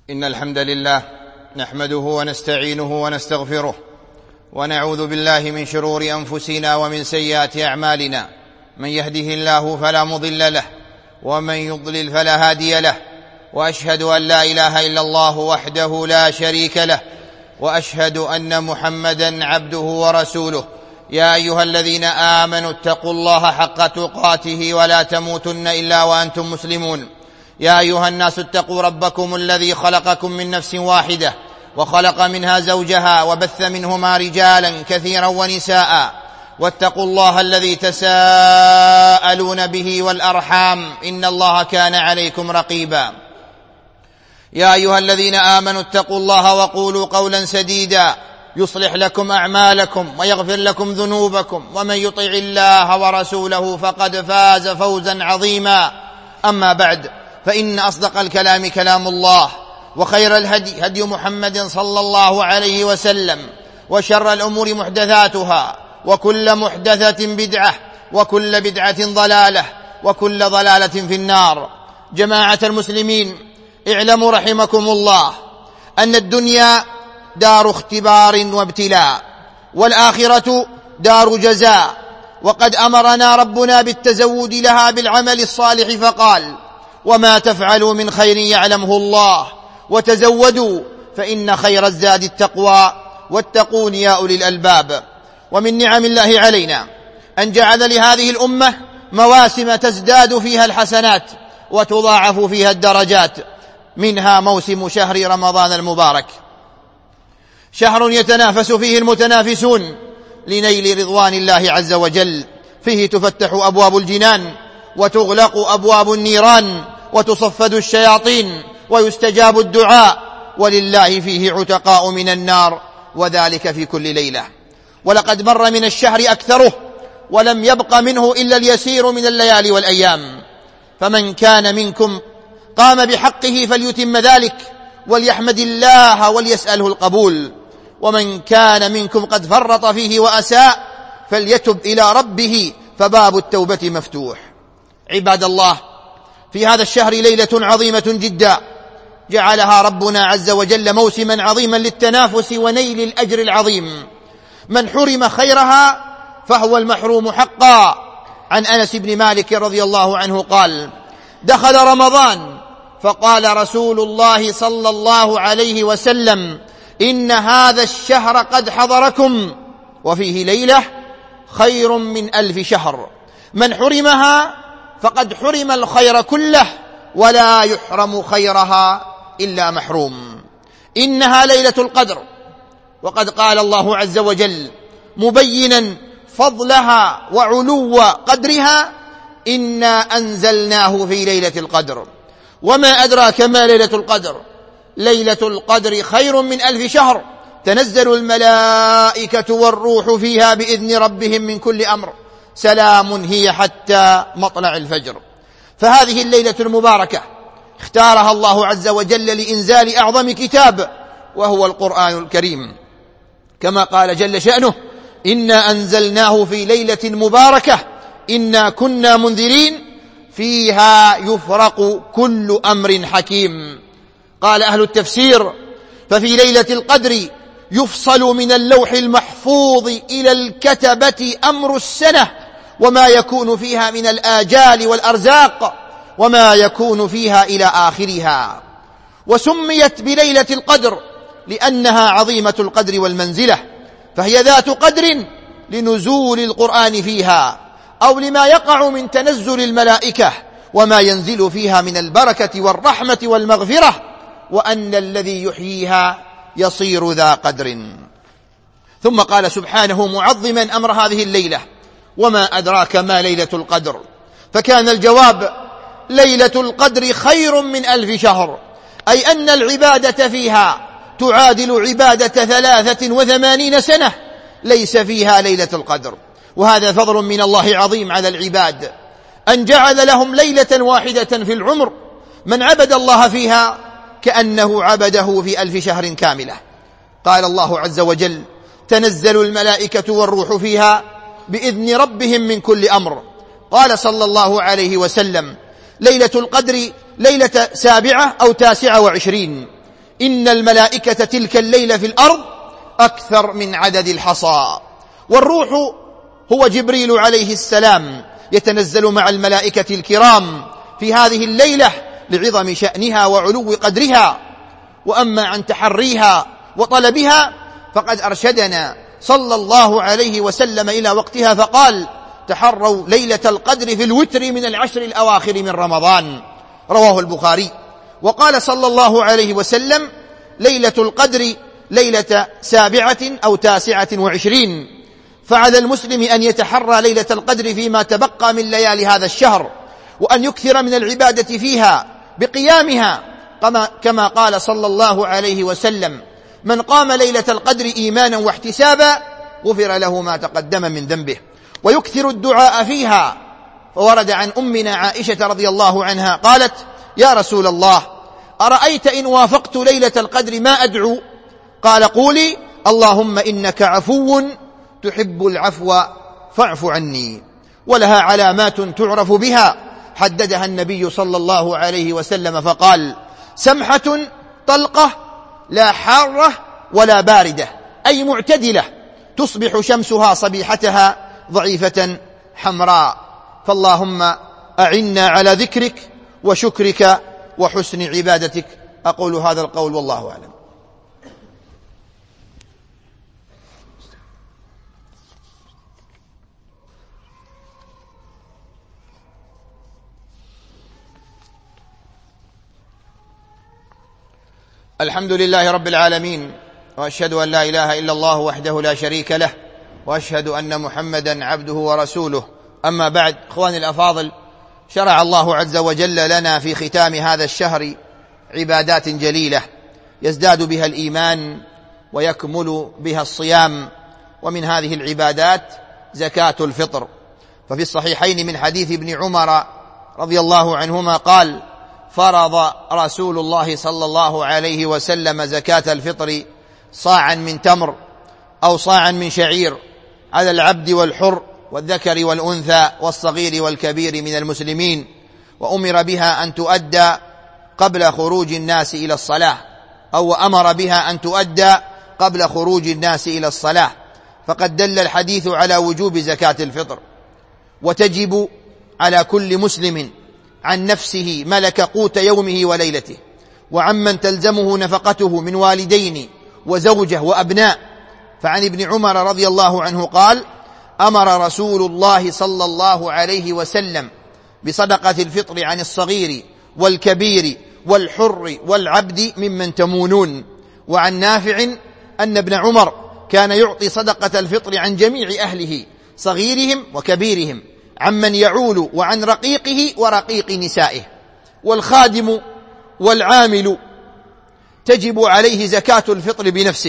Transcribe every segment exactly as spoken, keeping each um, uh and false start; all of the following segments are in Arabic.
إن الحمد لله نحمده ونستعينه ونستغفره ونعوذ بالله من شرور أنفسنا ومن سيئات أعمالنا. من يهده الله فلا مضل له ومن يضلل فلا هادي له، وأشهد أن لا إله إلا الله وحده لا شريك له، وأشهد أن محمدا عبده ورسوله. يا أيها الذين آمنوا اتقوا الله حق تقاته ولا تموتن إلا وأنتم مسلمون. يا أيها الناس اتقوا ربكم الذي خلقكم من نفس واحدة وخلق منها زوجها وبث منهما رجالا كثيرا ونساء، واتقوا الله الذي تساءلون به والأرحام إن الله كان عليكم رقيبا. يا أيها الذين آمنوا اتقوا الله وقولوا قولا سديدا يصلح لكم أعمالكم ويغفر لكم ذنوبكم، ومن يطع الله ورسوله فقد فاز فوزا عظيما. أما بعد، فإن أصدق الكلام كلام الله، وخير الهدي هدي محمد صلى الله عليه وسلم، وشر الأمور محدثاتها، وكل محدثة بدعة، وكل بدعة ضلالة، وكل ضلالة في النار. جماعة المسلمين، اعلموا رحمكم الله أن الدنيا دار اختبار وابتلاء، والآخرة دار جزاء، وقد أمرنا ربنا بالتزود لها بالعمل الصالح فقال: وما تفعلوا من خير يعلمه الله وتزودوا فإن خير الزاد التقوى واتقون يا أولي الألباب. ومن نعم الله علينا أن جعل لهذه الأمة مواسم تزداد فيها الحسنات وتضاعف فيها الدرجات، منها موسم شهر رمضان المبارك، شهر يتنافس فيه المتنافسون لنيل رضوان الله عز وجل. فيه تفتح أبواب الجنان وتغلق أبواب النيران وتصفد الشياطين ويستجاب الدعاء، ولله فيه عتقاء من النار، وذلك في كل ليلة. ولقد مر من الشهر أكثره ولم يبق منه إلا اليسير من الليالي والأيام، فمن كان منكم قام بحقه فليتم ذلك وليحمد الله وليسأله القبول، ومن كان منكم قد فرط فيه وأساء فليتب إلى ربه فباب التوبة مفتوح. عباد الله، في هذا الشهر ليلة عظيمة جدا جعلها ربنا عز وجل موسما عظيما للتنافس ونيل الأجر العظيم. من حرم خيرها فهو المحروم حقا. عن أنس بن مالك رضي الله عنه قال: دخل رمضان فقال رسول الله صلى الله عليه وسلم: إن هذا الشهر قد حضركم وفيه ليلة خير من ألف شهر، من حرمها فقد حرم الخير كله، ولا يحرم خيرها إلا محروم. إنها ليلة القدر، وقد قال الله عز وجل مبينا فضلها وعلو قدرها: إنا أنزلناه في ليلة القدر. وما أدراك ما ليلة القدر؟ ليلة القدر خير من ألف شهر، تنزل الملائكة والروح فيها بإذن ربهم من كل أمر، سلام هي حتى مطلع الفجر. فهذه الليلة المباركة اختارها الله عز وجل لإنزال أعظم كتاب وهو القرآن الكريم، كما قال جل شأنه: إنا أنزلناه في ليلة مباركة إنا كنا منذرين فيها يفرق كل أمر حكيم. قال أهل التفسير: ففي ليلة القدر يفصل من اللوح المحفوظ إلى الكتبة أمر السنة، وما يكون فيها من الآجال والأرزاق، وما يكون فيها إلى آخرها. وسميت بليلة القدر لأنها عظيمة القدر والمنزلة، فهي ذات قدر لنزول القرآن فيها، أو لما يقع من تنزل الملائكة وما ينزل فيها من البركة والرحمة والمغفرة، وأن الذي يحييها يصير ذا قدر. ثم قال سبحانه معظما أمر هذه الليلة: وما أدراك ما ليلة القدر؟ فكان الجواب: ليلة القدر خير من ألف شهر، أي أن العبادة فيها تعادل عبادة ثلاثة وثمانين سنة ليس فيها ليلة القدر. وهذا فضل من الله عظيم على العباد، أن جعل لهم ليلة واحدة في العمر من عبد الله فيها كأنه عبده في ألف شهر كاملة. قال الله عز وجل: تنزل الملائكة والروح فيها بإذن ربهم من كل أمر. قال صلى الله عليه وسلم: ليلة القدر ليلة سابعة أو تاسعة وعشرين، إن الملائكة تلك الليلة في الأرض أكثر من عدد الحصى. والروح هو جبريل عليه السلام يتنزل مع الملائكة الكرام في هذه الليلة لعظم شأنها وعلو قدرها. وأما عن تحريها وطلبها فقد أرشدنا صلى الله عليه وسلم إلى وقتها فقال: تحروا ليلة القدر في الوتر من العشر الأواخر من رمضان، رواه البخاري. وقال صلى الله عليه وسلم: ليلة القدر ليلة سابعة أو تاسعة وعشرين. فعلى المسلم أن يتحرى ليلة القدر فيما تبقى من ليالي هذا الشهر، وأن يكثر من العبادة فيها بقيامها، كما قال صلى الله عليه وسلم: من قام ليلة القدر إيمانا واحتسابا غفر له ما تقدم من ذنبه. ويكثر الدعاء فيها. فورد عن أمنا عائشة رضي الله عنها قالت: يا رسول الله، أرأيت إن وافقت ليلة القدر ما أدعو؟ قال: قولي: اللهم إنك عفو تحب العفو فاعف عني. ولها علامات تعرف بها حددها النبي صلى الله عليه وسلم فقال: سمحة طلقة لا حارة ولا باردة، أي معتدلة، تصبح شمسها صبيحتها ضعيفة حمراء. فاللهم أعنا على ذكرك وشكرك وحسن عبادتك. أقول هذا القول والله أعلم. الحمد لله رب العالمين، وأشهد أن لا إله إلا الله وحده لا شريك له، وأشهد أن محمدا عبده ورسوله. أما بعد، إخواني الأفاضل، شرع الله عز وجل لنا في ختام هذا الشهر عبادات جليلة يزداد بها الإيمان ويكمل بها الصيام. ومن هذه العبادات زكاة الفطر. ففي الصحيحين من حديث ابن عمر رضي الله عنهما قال: فرض رسول الله صلى الله عليه وسلم زكاة الفطر صاعا من تمر أو صاعا من شعير على العبد والحر والذكر والأنثى والصغير والكبير من المسلمين، وأمر بها أن تؤدى قبل خروج الناس إلى الصلاة، أو أمر بها أن تؤدى قبل خروج الناس إلى الصلاة. فقد دل الحديث على وجوب زكاة الفطر، وتجب على كل مسلم عن نفسه ملك قوت يومه وليلته، وعمن تلزمه نفقته من والدين وزوجه وأبناء. فعن ابن عمر رضي الله عنه قال: أمر رسول الله صلى الله عليه وسلم بصدقة الفطر عن الصغير والكبير والحر والعبد ممن تمونون. وعن نافع أن ابن عمر كان يعطي صدقة الفطر عن جميع أهله صغيرهم وكبيرهم، عمن يعول وعن رقيقه ورقيق نسائه. والخادم والعامل تجب عليه زكاة الفطر بنفسه،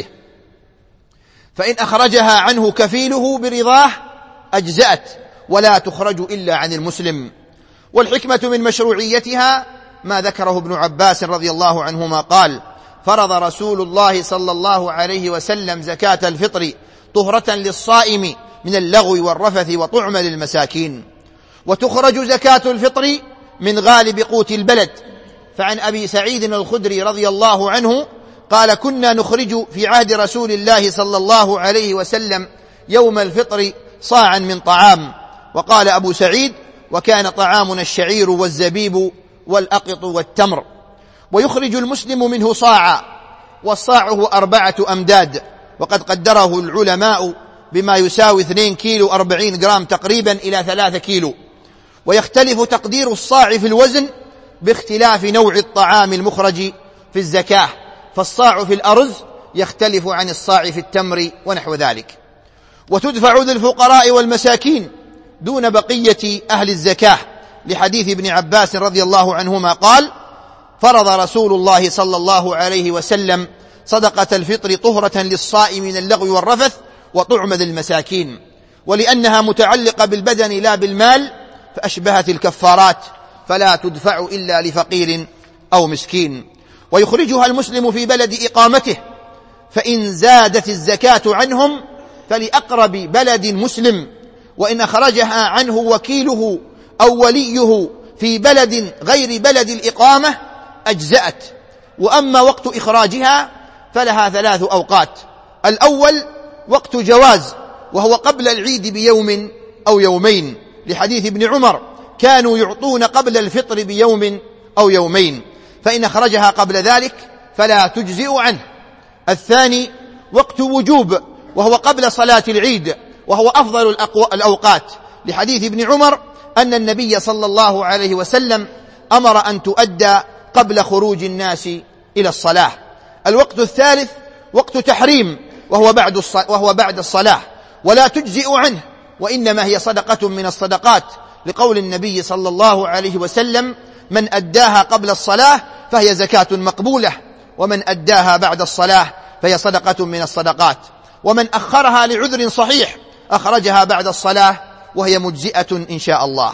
فإن أخرجها عنه كفيله برضاه أجزأت، ولا تخرج إلا عن المسلم. والحكمة من مشروعيتها ما ذكره ابن عباس رضي الله عنهما قال: فرض رسول الله صلى الله عليه وسلم زكاة الفطر طهرة للصائم من اللغو والرفث وطعم للمساكين. وتخرج زكاة الفطر من غالب قوت البلد. فعن أبي سعيد الخدري رضي الله عنه قال: كنا نخرج في عهد رسول الله صلى الله عليه وسلم يوم الفطر صاعا من طعام. وقال أبو سعيد: وكان طعامنا الشعير والزبيب والأقط والتمر. ويخرج المسلم منه صاعا، والصاع هو أربعة أمداد، وقد قدره العلماء بما يساوي اثنين كيلو أربعين جرام تقريبا إلى ثلاثة كيلو. ويختلف تقدير الصاع في الوزن باختلاف نوع الطعام المخرج في الزكاة، فالصاع في الأرز يختلف عن الصاع في التمر ونحو ذلك. وتدفع للفقراء والمساكين دون بقية أهل الزكاة، لحديث ابن عباس رضي الله عنهما قال: فرض رسول الله صلى الله عليه وسلم صدقة الفطر طهرة للصائم من اللغو والرفث وطعم للمساكين. ولأنها متعلقة بالبدن لا بالمال فأشبهت الكفارات، فلا تدفع إلا لفقير أو مسكين. ويخرجها المسلم في بلد إقامته، فإن زادت الزكاة عنهم فلأقرب بلد مسلم، وإن أخرجها عنه وكيله أو وليه في بلد غير بلد الإقامة أجزأت. وأما وقت إخراجها فلها ثلاث أوقات. الأول وقت جواز، وهو قبل العيد بيوم أو يومين، لحديث ابن عمر كانوا يعطون قبل الفطر بيوم أو يومين، فإن أخرجها قبل ذلك فلا تجزئ عنه. الثاني وقت وجوب، وهو قبل صلاة العيد، وهو أفضل الأوقات، لحديث ابن عمر أن النبي صلى الله عليه وسلم أمر أن تؤدى قبل خروج الناس إلى الصلاة. الوقت الثالث وقت تحريم، وهو بعد وهو بعد الصلاة، ولا تجزئ عنه، وإنما هي صدقة من الصدقات، لقول النبي صلى الله عليه وسلم: من أداها قبل الصلاة فهي زكاة مقبولة، ومن أداها بعد الصلاة فهي صدقة من الصدقات، ومن أخرها لعذر صحيح أخرجها بعد الصلاة وهي مجزئة إن شاء الله.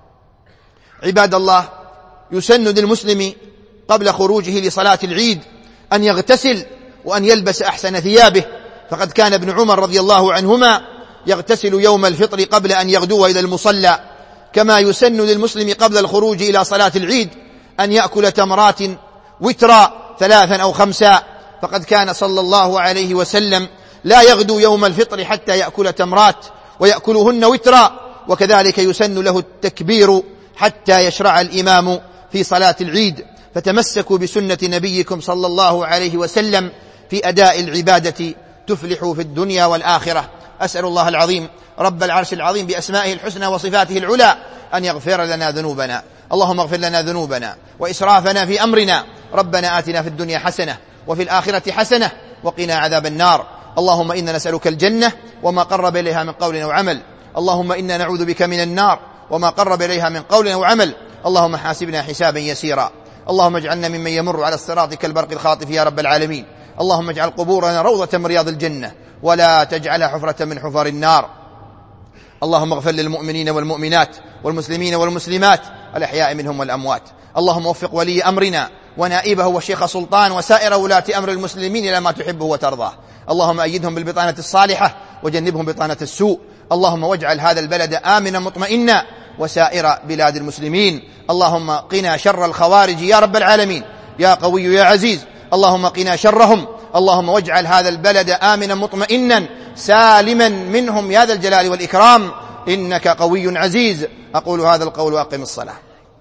عباد الله، يسن للمسلم قبل خروجه لصلاة العيد أن يغتسل وأن يلبس أحسن ثيابه، فقد كان ابن عمر رضي الله عنهما يغتسل يوم الفطر قبل أن يغدو إلى المصلى. كما يسن للمسلم قبل الخروج إلى صلاة العيد أن يأكل تمرات وترا ثلاثا أو خمسا، فقد كان صلى الله عليه وسلم لا يغدو يوم الفطر حتى يأكل تمرات ويأكلهن وترا. وكذلك يسن له التكبير حتى يشرع الإمام في صلاة العيد. فتمسكوا بسنة نبيكم صلى الله عليه وسلم في أداء العبادة تفلحوا في الدنيا والآخرة. أسأل الله العظيم رب العرش العظيم بأسمائه الحسنى وصفاته العلى أن يغفر لنا ذنوبنا. اللهم اغفر لنا ذنوبنا وإسرافنا في أمرنا. ربنا آتنا في الدنيا حسنة وفي الآخرة حسنة وقنا عذاب النار. اللهم إنا نسألك الجنة وما قرب إليها من قول أو عمل. اللهم إنا نعوذ بك من النار وما قرب إليها من قول أو عمل. اللهم حاسبنا حسابا يسيرا. اللهم اجعلنا ممن يمر على الصراط كالبرق الخاطف يا رب العالمين. اللهم اجعل قبورنا روضة من رياض الجنة ولا تجعلها حفرة من حفر النار. اللهم اغفر للمؤمنين والمؤمنات والمسلمين والمسلمات الأحياء منهم والأموات. اللهم وفق ولي أمرنا ونائبه والشيخ سلطان وسائر ولاة أمر المسلمين إلى ما تحبه وترضاه. اللهم أيدهم بالبطانة الصالحة وجنبهم بطانة السوء. اللهم واجعل هذا البلد آمنا مطمئنا وسائر بلاد المسلمين. اللهم قنا شر الخوارج يا رب العالمين يا قوي يا عزيز. اللهم قنا شرهم. اللهم واجعل هذا البلد آمنا مطمئنا سالما منهم يا ذا الجلال والإكرام إنك قوي عزيز. أقول هذا القول وأقم الصلاة.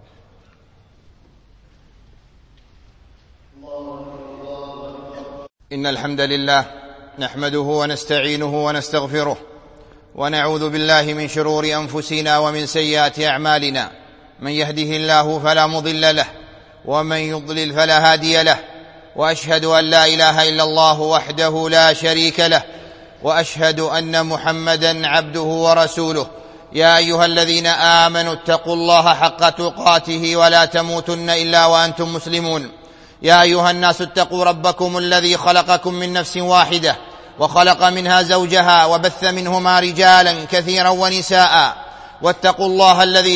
إن الحمد لله نحمده ونستعينه ونستغفره ونعوذ بالله من شرور أنفسنا ومن سيئات أعمالنا. من يهده الله فلا مضل له ومن يضلل فلا هادي له، وأشهد أن لا إله إلا الله وحده لا شريك له، وأشهد أن محمدا عبده ورسوله. يا أيها الذين آمنوا اتقوا الله حق تقاته ولا تموتن إلا وأنتم مسلمون. يا أيها الناس اتقوا ربكم الذي خلقكم من نفس واحدة وخلق منها زوجها وبث منهما رجالا كثيرا ونساء، واتقوا الله الذي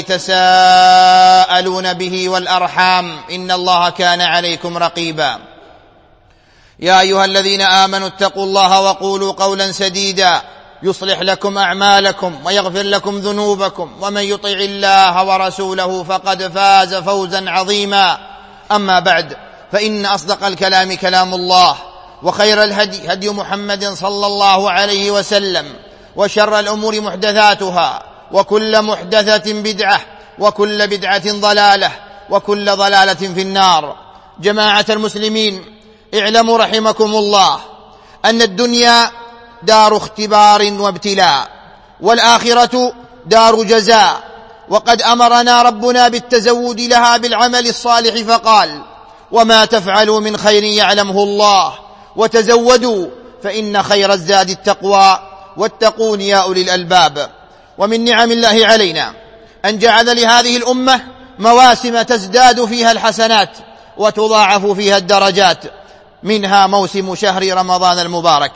تساءلون به والأرحام إن الله كان عليكم رقيبا. يا أيها الذين آمنوا اتقوا الله وقولوا قولا سديدا يصلح لكم أعمالكم ويغفر لكم ذنوبكم، ومن يطع الله ورسوله فقد فاز فوزا عظيما. أما بعد، فإن أصدق الكلام كلام الله، وخير الهدي هدي محمد صلى الله عليه وسلم، وشر الأمور محدثاتها، وكل محدثة بدعة، وكل بدعة ضلالة، وكل ضلالة في النار. جماعة المسلمين، اعلموا رحمكم الله أن الدنيا دار اختبار وابتلاء، والآخرة دار جزاء، وقد أمرنا ربنا بالتزود لها بالعمل الصالح فقال: وما تفعلوا من خير يعلمه الله وتزودوا فإن خير الزاد التقوى واتقون يا أولي الألباب. ومن نعم الله علينا أن جعل لهذه الأمة مواسم تزداد فيها الحسنات وتضاعف فيها الدرجات، منها موسم شهر رمضان المبارك،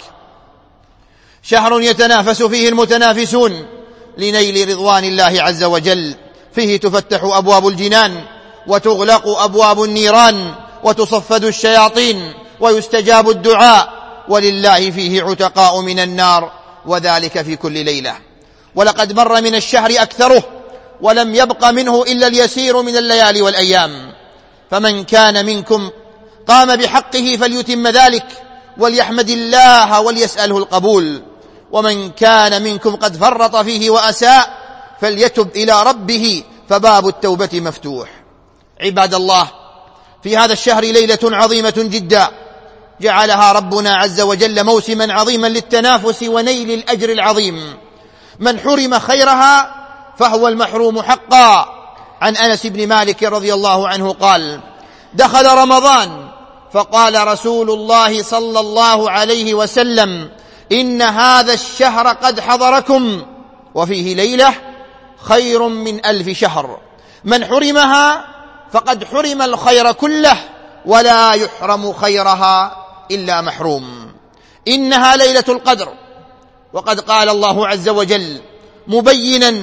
شهر يتنافس فيه المتنافسون لنيل رضوان الله عز وجل. فيه تفتح أبواب الجنان وتغلق أبواب النيران وتصفد الشياطين ويستجاب الدعاء، ولله فيه عتقاء من النار، وذلك في كل ليلة. ولقد مر من الشهر أكثره ولم يبق منه إلا اليسير من الليالي والأيام. فمن كان منكم قام بحقه فليتم ذلك وليحمد الله وليسأله القبول، ومن كان منكم قد فرط فيه وأساء فليتب إلى ربه فباب التوبة مفتوح. عباد الله، في هذا الشهر ليلة عظيمة جدا جعلها ربنا عز وجل موسما عظيما للتنافس ونيل الأجر العظيم. من حرم خيرها فهو المحروم حقا. عن أنس بن مالك رضي الله عنه قال: دخل رمضان فقال رسول الله صلى الله عليه وسلم: إن هذا الشهر قد حضركم وفيه ليلة خير من ألف شهر، من حرمها فقد حرم الخير كله ولا يحرم خيرها إلا محروم. إنها ليلة القدر، وقد قال الله عز وجل مبينا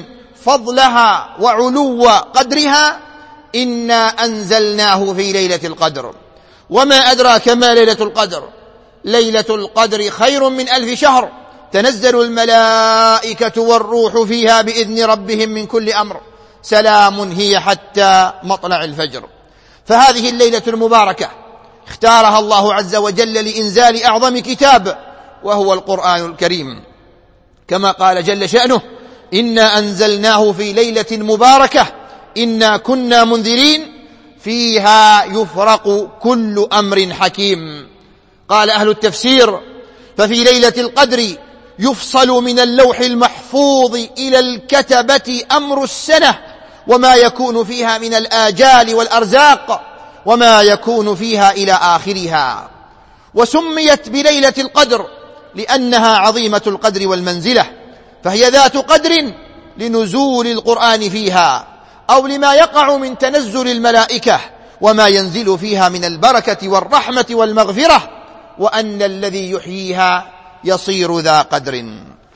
فضلها وعلو قدرها: إنا أنزلناه في ليلة القدر. وما أدراك ما ليلة القدر؟ ليلة القدر خير من ألف شهر، تنزل الملائكة والروح فيها بإذن ربهم من كل أمر، سلام هي حتى مطلع الفجر. فهذه الليلة المباركة اختارها الله عز وجل لإنزال أعظم كتاب وهو القرآن الكريم، كما قال جل شأنه: إنا أنزلناه في ليلة مباركة إنا كنا منذرين فيها يفرق كل أمر حكيم. قال أهل التفسير: ففي ليلة القدر يفصل من اللوح المحفوظ إلى الكتبة أمر السنة وما يكون فيها من الآجال والأرزاق وما يكون فيها إلى آخرها. وسميت بليلة القدر لأنها عظيمة القدر والمنزلة، فهي ذات قدر لنزول القرآن فيها أو لما يقع من تنزل الملائكة وما ينزل فيها من البركة والرحمة والمغفرة، وأن الذي يحييها يصير ذا قدر.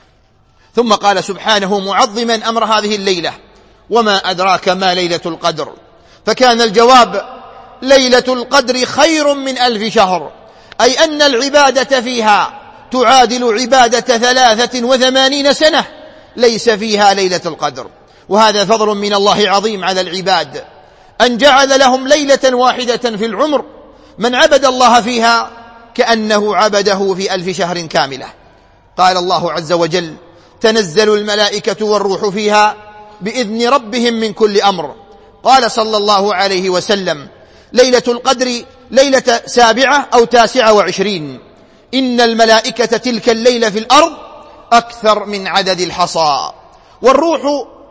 ثم قال سبحانه معظما أمر هذه الليلة: وما أدراك ما ليلة القدر؟ فكان الجواب: ليلة القدر خير من ألف شهر، أي أن العبادة فيها تعادل عبادة ثلاثة وثمانين سنة ليس فيها ليلة القدر. وهذا فضل من الله عظيم على العباد، أن جعل لهم ليلة واحدة في العمر من عبد الله فيها كأنه عبده في ألف شهر كاملة. قال الله عز وجل: تنزل الملائكة والروح فيها بإذن ربهم من كل أمر. قال صلى الله عليه وسلم: ليلة القدر ليلة سابعة أو تاسعة وعشرين، إن الملائكة تلك الليلة في الأرض أكثر من عدد الحصى. والروح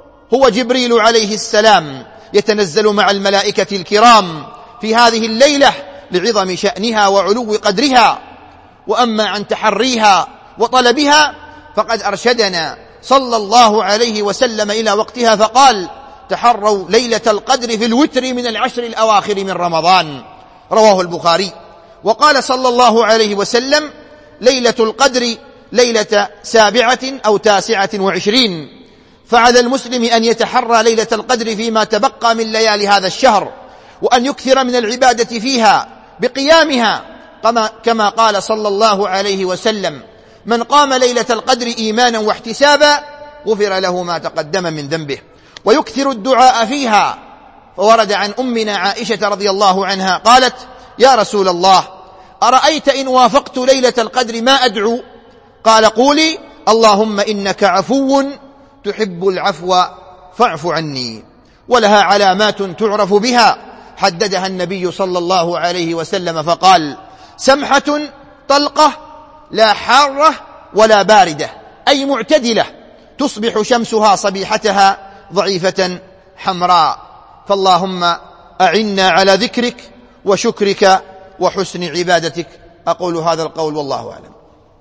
هو جبريل عليه السلام، يتنزل مع الملائكة الكرام في هذه الليلة لعظم شأنها وعلو قدرها. وأما عن تحريها وطلبها فقد أرشدنا صلى الله عليه وسلم إلى وقتها فقال: تحروا ليلة القدر في الوتر من العشر الأواخر من رمضان، رواه البخاري. وقال صلى الله عليه وسلم: ليلة القدر ليلة سابعة أو تاسعة وعشرين. فعلى المسلم أن يتحرى ليلة القدر فيما تبقى من ليالي هذا الشهر، وأن يكثر من العبادة فيها بقيامها، كما قال صلى الله عليه وسلم: من قام ليلة القدر إيمانا واحتسابا غفر له ما تقدم من ذنبه. ويكثر الدعاء فيها، فورد عن أمنا عائشة رضي الله عنها قالت: يا رسول الله، أرأيت إن وافقت ليلة القدر ما أدعو؟ قال: قولي: اللهم إنك عفو تحب العفو فاعف عني. ولها علامات تعرف بها حددها النبي صلى الله عليه وسلم فقال: سمحة طلقة لا حارة ولا باردة، أي معتدلة، تصبح شمسها صبيحتها ضعيفة حمراء. فاللهم أعنا على ذكرك وشكرك وحسن عبادتك. أقول هذا القول والله أعلم.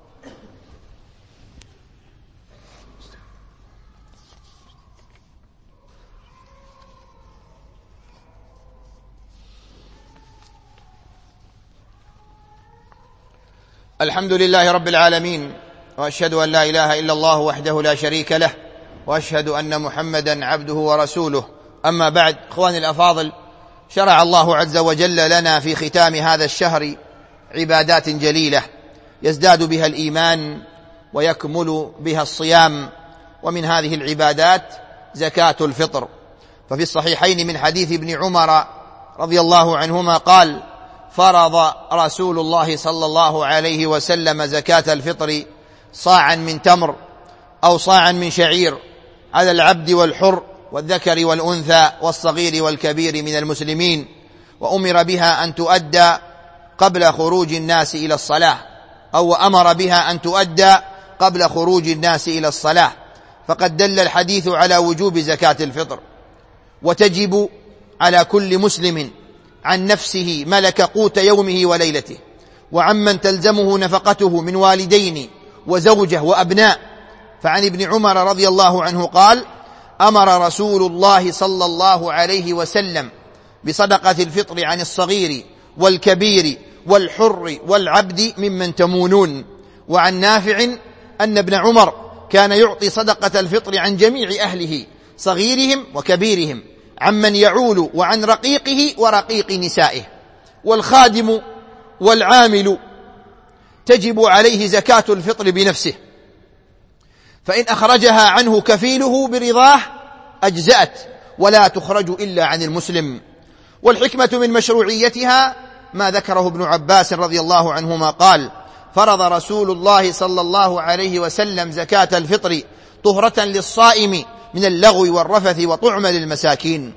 الحمد لله رب العالمين، وأشهد أن لا إله إلا الله وحده لا شريك له، وأشهد أن محمدا عبده ورسوله. أما بعد، إخواني الأفاضل، شرع الله عز وجل لنا في ختام هذا الشهر عبادات جليلة يزداد بها الإيمان ويكمل بها الصيام. ومن هذه العبادات زكاة الفطر. ففي الصحيحين من حديث ابن عمر رضي الله عنهما قال: فرض رسول الله صلى الله عليه وسلم زكاة الفطر صاعا من تمر أو صاعا من شعير على العبد والحر والذكر والأنثى والصغير والكبير من المسلمين، وأمر بها أن تؤدى قبل خروج الناس إلى الصلاة، أو أمر بها أن تؤدى قبل خروج الناس إلى الصلاة، فقد دل الحديث على وجوب زكاة الفطر، وتجب على كل مسلم عن نفسه ملك قوت يومه وليلته، وعمن تلزمه نفقته من والدين وزوجة وأبناء. فعن ابن عمر رضي الله عنه قال: أمر رسول الله صلى الله عليه وسلم بصدقة الفطر عن الصغير والكبير والحر والعبد ممن تمونون. وعن نافع أن ابن عمر كان يعطي صدقة الفطر عن جميع أهله صغيرهم وكبيرهم، عمن يعول وعن رقيقه ورقيق نسائه. والخادم والعامل تجب عليه زكاة الفطر بنفسه، فإن أخرجها عنه كفيله برضاه أجزأت، ولا تخرج إلا عن المسلم. والحكمة من مشروعيتها ما ذكره ابن عباس رضي الله عنهما قال: فرض رسول الله صلى الله عليه وسلم زكاة الفطر طهرة للصائم من اللغو والرفث وطعمة للمساكين.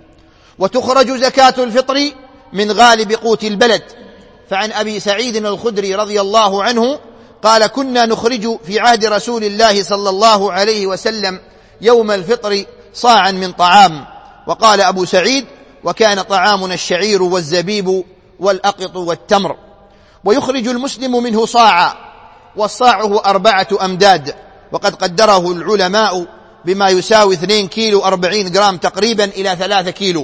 وتخرج زكاة الفطر من غالب قوت البلد. فعن أبي سعيد الخدري رضي الله عنه قال: كنا نخرج في عهد رسول الله صلى الله عليه وسلم يوم الفطر صاعا من طعام. وقال أبو سعيد: وكان طعامنا الشعير والزبيب والأقط والتمر. ويخرج المسلم منه صاعا، والصاع هو أربعة أمداد، وقد قدره العلماء بما يساوي اثنين كيلو أربعين جرام تقريبا إلى ثلاثة كيلو.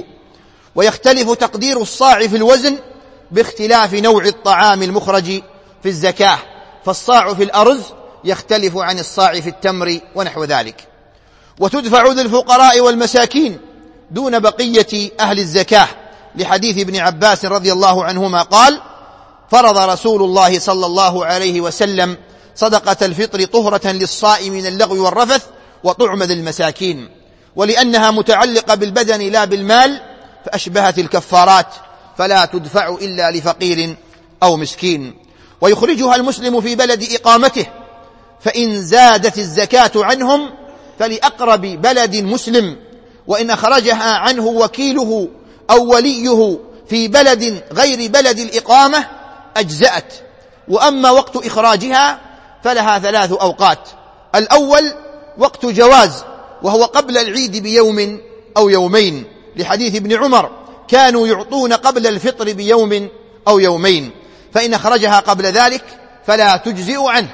ويختلف تقدير الصاع في الوزن باختلاف نوع الطعام المخرج في الزكاة، فالصاع في الأرز يختلف عن الصاع في التمر ونحو ذلك. وتدفع للفقراء والمساكين دون بقية أهل الزكاة، لحديث ابن عباس رضي الله عنهما قال: فرض رسول الله صلى الله عليه وسلم صدقة الفطر طهرة للصائم من اللغو والرفث وطعمة للمساكين. ولأنها متعلقة بالبدن لا بالمال فأشبهت الكفارات، فلا تدفع إلا لفقير أو مسكين. ويخرجها المسلم في بلد إقامته، فإن زادت الزكاة عنهم فلأقرب بلد مسلم، وإن أخرجها عنه وكيله أو وليه في بلد غير بلد الإقامة أجزأت. وأما وقت إخراجها فلها ثلاث أوقات: الأول وقت جواز، وهو قبل العيد بيوم أو يومين، لحديث ابن عمر: كانوا يعطون قبل الفطر بيوم أو يومين، فإن أخرجها قبل ذلك فلا تجزئ عنه.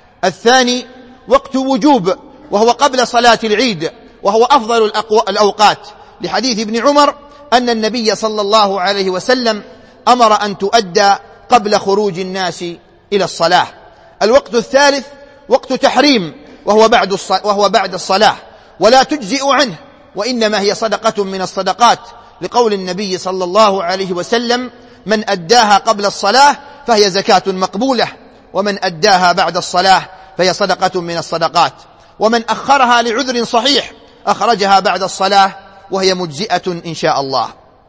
الثاني وقت وجوب، وهو قبل صلاة العيد، وهو أفضل الأوقات، لحديث ابن عمر أن النبي صلى الله عليه وسلم أمر أن تؤدى قبل خروج الناس إلى الصلاة. الوقت الثالث وقت تحريم، وهو بعد وهو بعد الصلاة، ولا تجزئ عنه، وإنما هي صدقة من الصدقات، لقول النبي صلى الله عليه وسلم: من أداها قبل الصلاة فهي زكاة مقبولة، ومن أداها بعد الصلاة فهي صدقة من الصدقات، ومن أخرها لعذر صحيح أخرجها بعد الصلاة وهي مجزئة إن شاء الله.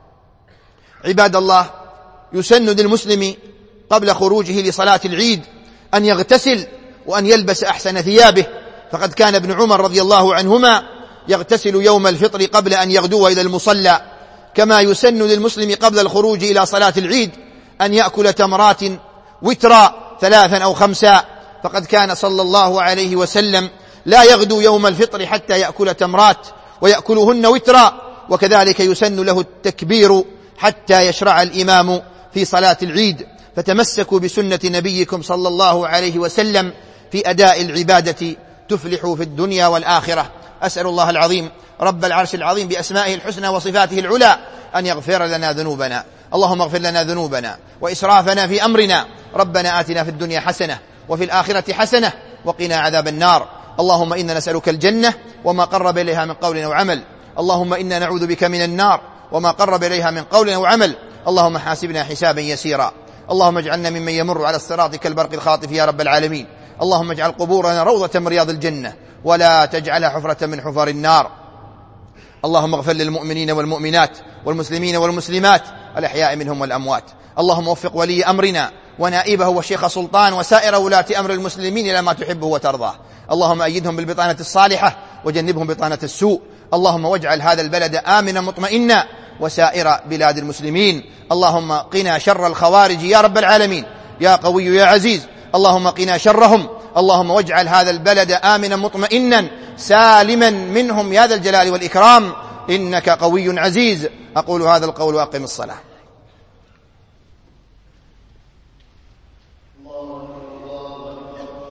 عباد الله، يسن للمسلم قبل خروجه لصلاة العيد أن يغتسل وأن يلبس أحسن ثيابه، فقد كان ابن عمر رضي الله عنهما يغتسل يوم الفطر قبل أن يغدو إلى المصلى. كما يسن للمسلم قبل الخروج إلى صلاة العيد أن يأكل تمرات وترا ثلاثا أو خمسا، فقد كان صلى الله عليه وسلم لا يغدو يوم الفطر حتى يأكل تمرات ويأكلهن وترا. وكذلك يسن له التكبير حتى يشرع الإمام في صلاة العيد. فتمسكوا بسنة نبيكم صلى الله عليه وسلم في أداء العبادة تفلحوا في الدنيا والآخرة. أسأل الله العظيم رب العرش العظيم بأسمائه الحسنى وصفاته العلى أن يغفر لنا ذنوبنا. اللهم اغفر لنا ذنوبنا وإسرافنا في أمرنا. ربنا آتنا في الدنيا حسنة وفي الآخرة حسنة وقنا عذاب النار. اللهم إنا نسألك الجنة وما قرب إليها من قول أو عمل. اللهم إنا نعوذ بك من النار وما قرب إليها من قول أو عمل. اللهم حاسبنا حسابا يسيرا. اللهم اجعلنا ممن يمر على الصراط كالبرق الخاطف يا رب العالمين. اللهم اجعل قبورنا روضة من رياض الجنة ولا تجعلها حفرة من حفر النار. اللهم اغفر للمؤمنين والمؤمنات والمسلمين والمسلمات الأحياء منهم والأموات. اللهم وفق ولي أمرنا ونائبه والشيخ سلطان وسائر ولاة أمر المسلمين إلى ما تحبه وترضاه. اللهم أيدهم بالبطانة الصالحة وجنبهم بطانة السوء. اللهم واجعل هذا البلد آمنا مطمئنا وسائر بلاد المسلمين. اللهم قنا شر الخوارج يا رب العالمين يا قوي يا عزيز. اللهم قنا شرهم. اللهم واجعل هذا البلد آمنا مطمئنا سالما منهم يا ذا الجلال والإكرام إنك قوي عزيز. أقول هذا القول وأقم الصلاة.